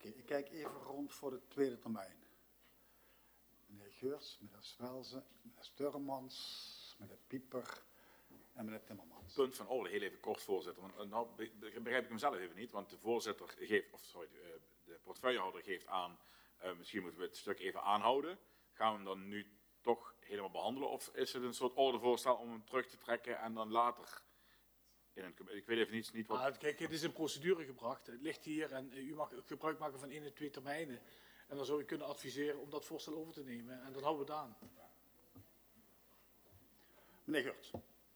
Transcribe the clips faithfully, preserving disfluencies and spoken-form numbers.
okay, ik kijk even rond voor de tweede termijn. Meneer Geurts, meneer Swelzen, meneer Sturmans, meneer Pieper en meneer Timmermans. Punt van orde, heel even kort, voorzitter. Want nou begrijp ik hem zelf even niet, want de voorzitter geeft, of sorry, de, de portefeuillehouder geeft aan, uh, misschien moeten we het stuk even aanhouden. Gaan we hem dan nu toch helemaal behandelen, of is het een soort ordevoorstel om hem terug te trekken en dan later in een, ik weet even niet, niet wat... Ah, kijk, het is in procedure gebracht, het ligt hier en u mag gebruik maken van één en twee termijnen. En dan zou u kunnen adviseren om dat voorstel over te nemen en dan houden we het aan. Meneer Geurts.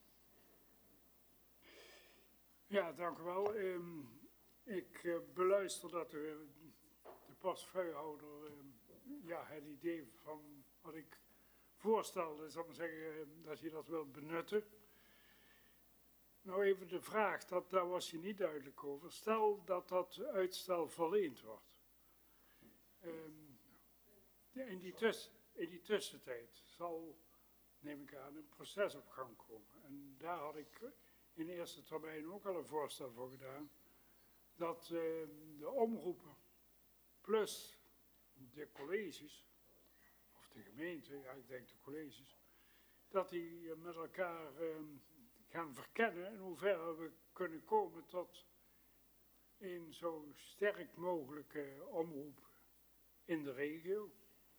Ja, dank u wel. Um, ik uh, beluister dat de, de portefeuillehouder uh, ja, het idee van wat ik voorstelde, zal ik maar zeggen, uh, dat hij dat wil benutten. Nou even de vraag, dat, daar was je niet duidelijk over. Stel dat dat uitstel verleend wordt. Um, ja, in, die tuss in die tussentijd zal, neem ik aan, een proces op gang komen. En daar had ik in eerste termijn ook al een voorstel voor gedaan. Dat uh, de omroepen plus de colleges, of de gemeente, ja ik denk de colleges, dat die uh, met elkaar uh, gaan verkennen in hoeverre we kunnen komen tot een zo sterk mogelijke omroep in de regio.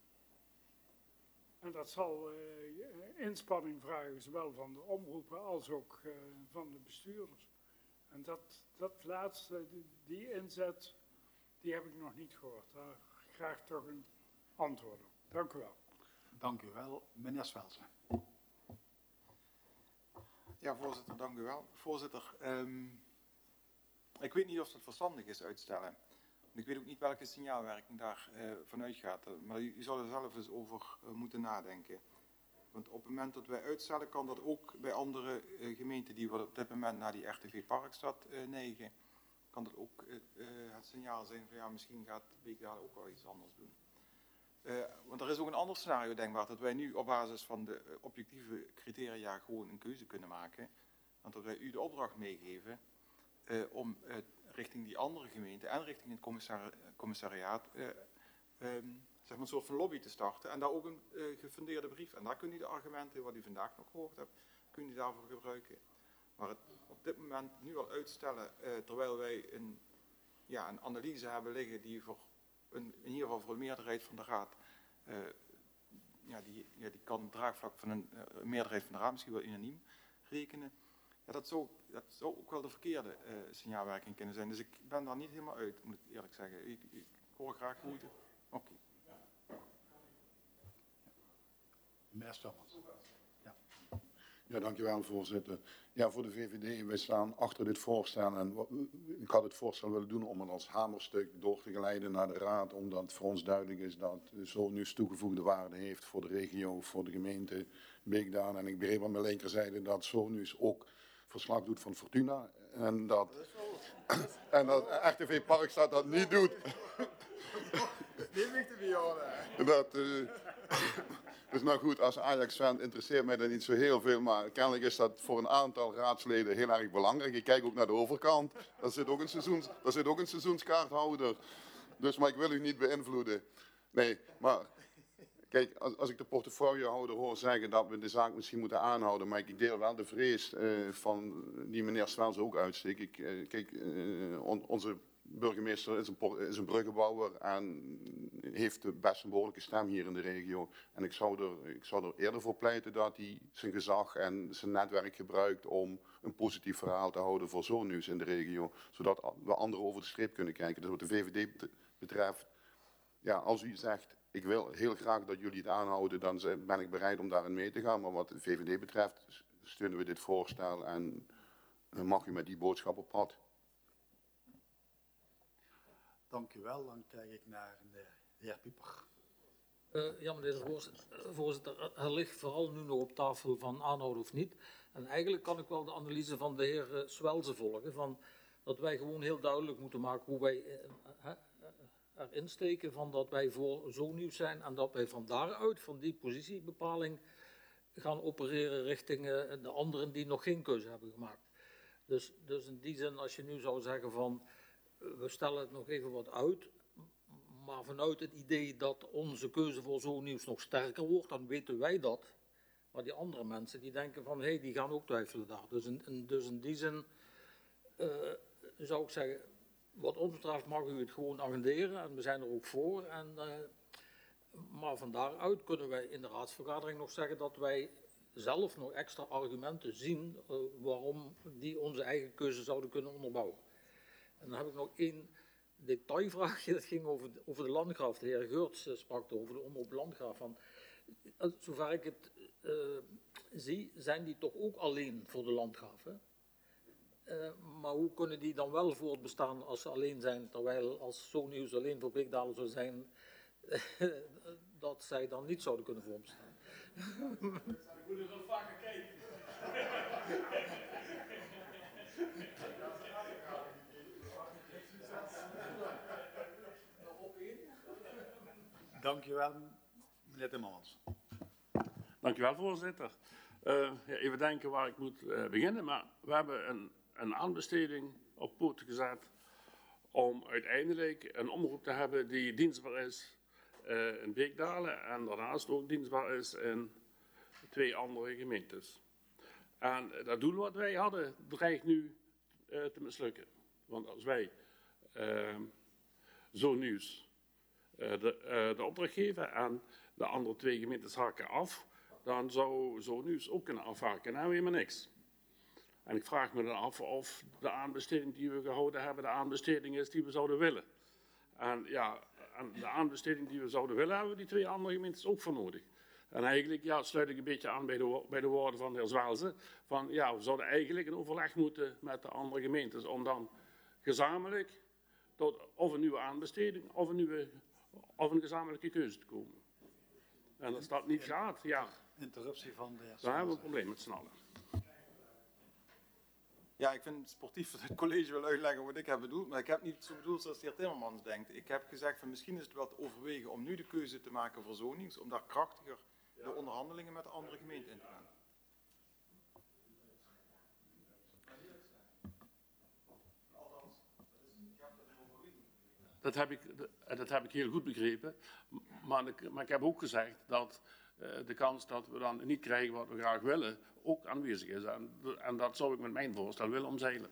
En dat zal uh, inspanning vragen, zowel van de omroepen als ook uh, van de bestuurders. En dat, dat laatste, die, die inzet, die heb ik nog niet gehoord. Daar graag toch een antwoord op. Dank u wel. Dank u wel. Meneer Swelzen. Ja, voorzitter, dank u wel. Voorzitter, um, ik weet niet of het verstandig is uitstellen. Ik weet ook niet welke signaalwerking daar uh, vanuit gaat. Maar u, u zal er zelf eens over uh, moeten nadenken. Want op het moment dat wij uitstellen, kan dat ook bij andere uh, gemeenten die op dit moment naar die R T V Parkstad uh, neigen, kan dat ook uh, uh, het signaal zijn van ja, misschien gaat Beekdalen ook wel iets anders doen. Uh, want er is ook een ander scenario denkbaar, dat wij nu op basis van de uh, objectieve criteria gewoon een keuze kunnen maken. Want dat wij u de opdracht meegeven uh, om uh, richting die andere gemeente en richting het commissari commissariaat uh, um, zeg maar een soort van lobby te starten. En daar ook een uh, gefundeerde brief. En daar kunt u de argumenten wat u vandaag nog gehoord hebt, kunt u daarvoor gebruiken. Maar het op dit moment nu al uitstellen, uh, terwijl wij een, ja, een analyse hebben liggen die voor een, in ieder geval voor een meerderheid van de raad, uh, ja, die, ja, die kan het draagvlak van een, uh, een meerderheid van de raad misschien wel unaniem rekenen. Ja, dat, zou, dat zou ook wel de verkeerde uh, signaalwerking kunnen zijn. Dus ik ben daar niet helemaal uit, moet ik eerlijk zeggen. Ik, ik, ik hoor graag hoe het... Oké. Okay. Meneer Sturmans. Ja. Ja, dankjewel voorzitter. Ja, voor de V V D, wij staan achter dit voorstel. En ik had het voorstel willen doen om het als hamerstuk door te geleiden naar de raad. Omdat het voor ons duidelijk is dat Solnuis toegevoegde waarde heeft voor de regio, voor de gemeente Beekdalen. En ik begreep aan mijn linkerzijde dat Solnuis ook verslag doet van Fortuna. En dat, en dat R T V Parkstad dat niet doet. Die ligt er niet aan, Dat... Uh, Dus nou goed, als Ajax-fan interesseert mij dat niet zo heel veel, maar kennelijk is dat voor een aantal raadsleden heel erg belangrijk. Ik kijk ook naar de overkant, daar zit ook een, seizoens, daar zit ook een seizoenskaarthouder. Dus, maar ik wil u niet beïnvloeden. Nee, maar kijk, als, als ik de portefeuillehouder hoor zeggen dat we de zaak misschien moeten aanhouden, maar ik deel wel de vrees uh, van die meneer Swels ook uitsteekt. Ik, uh, kijk, uh, on, onze burgemeester is een, is een bruggenbouwer en heeft de best een behoorlijke stem hier in de regio. En ik zou, er, ik zou er eerder voor pleiten dat hij zijn gezag en zijn netwerk gebruikt om een positief verhaal te houden voor Solnuis in de regio. Zodat we anderen over de streep kunnen kijken. Dus wat de V V D betreft, ja, als u zegt, ik wil heel graag dat jullie het aanhouden, dan ben ik bereid om daarin mee te gaan. Maar wat de V V D betreft, steunen we dit voorstel en mag u met die boodschap op pad. Dank u wel. Dan kijk ik naar de heer Pieper. Uh, ja, meneer de voorzitter, er ligt vooral nu nog op tafel van aanhouden of niet. En eigenlijk kan ik wel de analyse van de heer Swelzen volgen, van dat wij gewoon heel duidelijk moeten maken hoe wij uh, uh, erin steken van dat wij voor Solnuis zijn en dat wij van daaruit, van die positiebepaling, gaan opereren richting uh, de anderen die nog geen keuze hebben gemaakt. Dus, dus in die zin, als je nu zou zeggen van, uh, we stellen het nog even wat uit, maar vanuit het idee dat onze keuze voor zo'n nieuws nog sterker wordt, dan weten wij dat. Maar die andere mensen die denken van, hé, hey, die gaan ook twijfelen daar. Dus in, in, dus in die zin uh, zou ik zeggen, wat ons betreft mag u het gewoon agenderen en we zijn er ook voor. En, uh, maar van daaruit kunnen wij in de raadsvergadering nog zeggen dat wij zelf nog extra argumenten zien uh, waarom die onze eigen keuze zouden kunnen onderbouwen. En dan heb ik nog één detailvraagje, dat ging over de, over de landgraaf. De heer Geurts uh, sprak over de omroep landgraaf. Van, uh, zover ik het uh, zie, zijn die toch ook alleen voor de landgraaf. Hè? Uh, maar hoe kunnen die dan wel voortbestaan als ze alleen zijn, terwijl als zo'n nieuws alleen voor Beekdalen zou zijn, dat zij dan niet zouden kunnen voortbestaan? Ik moet er wel vaker kijken. Dankjewel, meneer Timmermans. Dankjewel, voorzitter. Uh, ja, even denken waar ik moet uh, beginnen, maar we hebben een, een aanbesteding op poten gezet om uiteindelijk een omroep te hebben die dienstbaar is uh, in Beekdalen en daarnaast ook dienstbaar is in twee andere gemeentes. En uh, dat doel wat wij hadden dreigt nu uh, te mislukken. Want als wij uh, zo'n nieuws uh, de, uh, de opdracht geven en de andere twee gemeentes haken af, dan zou zo'n nieuws ook kunnen afhaken. En dan hebben we helemaal niks. En ik vraag me dan af of de aanbesteding die we gehouden hebben de aanbesteding is die we zouden willen. En ja, en de aanbesteding die we zouden willen hebben we die twee andere gemeentes ook voor nodig. En eigenlijk ja, sluit ik een beetje aan bij de, bij de woorden van de heer Zwelze. Van ja, we zouden eigenlijk in overleg moeten met de andere gemeentes om dan gezamenlijk tot of een nieuwe aanbesteding of een, nieuwe, of een gezamenlijke keuze te komen. En als dat niet gaat, ja, Interruptie van de heer dan hebben we een Zwelze. probleem met z'n allen. Ja, ik vind het sportief dat het college wil uitleggen wat ik heb bedoeld, maar ik heb niet zo bedoeld zoals de heer Timmermans denkt. Ik heb gezegd van misschien is het wel te overwegen om nu de keuze te maken voor zo'n nieuws, om daar krachtiger de onderhandelingen met de andere gemeenten in te gaan. Dat heb ik, dat heb ik heel goed begrepen. Maar ik, maar ik heb ook gezegd dat uh, de kans dat we dan niet krijgen wat we graag willen, ook aanwezig is. En, en dat zou ik met mijn voorstel willen omzeilen.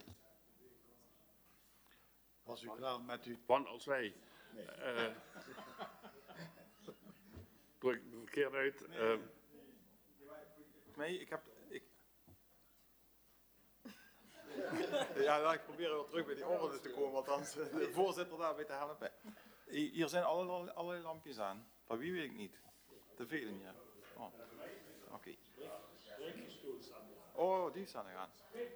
Was u klaar met uw... Want als wij... Uh, druk ik verkeerd uit. Uh, Nee, ik heb... Ik... Ja, nou, ik probeer wel terug bij die orde te komen, want anders de voorzitter daarbij te helpen. Hier zijn allerlei, allerlei lampjes aan. Van wie weet ik niet. Te veel in hier. Oh. Oké. Okay. Oh, die staan er aan.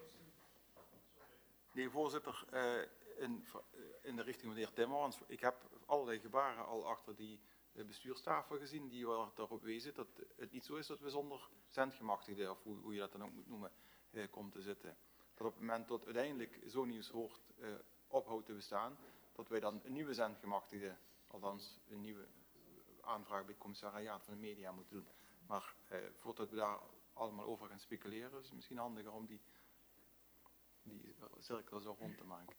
Nee, voorzitter, uh, in, in de richting van de heer Timmermans. Ik heb allerlei gebaren al achter die bestuurstafel gezien, die wel erop wezen dat het niet zo is dat we zonder zendgemachtigden, of hoe, hoe je dat dan ook moet noemen, uh, komt te zitten. Dat op het moment dat uiteindelijk zo'n nieuws hoort uh, ophoudt te bestaan, dat wij dan een nieuwe zendgemachtigde, althans een nieuwe aanvraag bij het commissariaat van de media moeten doen. Maar uh, voordat we daar allemaal over gaan speculeren, is het misschien handiger om die, die cirkel zo rond te maken.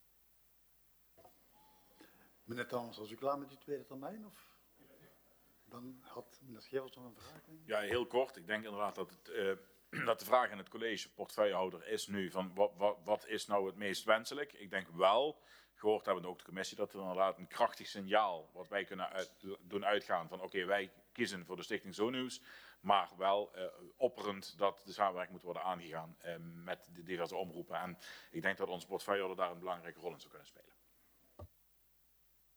Meneer Thomas, was u klaar met uw tweede termijn? Of? Dan had meneer Schevers nog een vraag. Ja, heel kort. Ik denk inderdaad dat, het, uh, dat de vraag in het college, portefeuillehouder, is nu van wat, wat, wat is nou het meest wenselijk? Ik denk wel, gehoord hebben we ook de commissie, dat we inderdaad een krachtig signaal wat wij kunnen uit, doen uitgaan van oké, okay, wij kiezen voor de stichting ZoNews, maar wel uh, opperend dat de samenwerking moet worden aangegaan uh, met de diverse omroepen. En ik denk dat onze portefeuillehouder daar een belangrijke rol in zou kunnen spelen.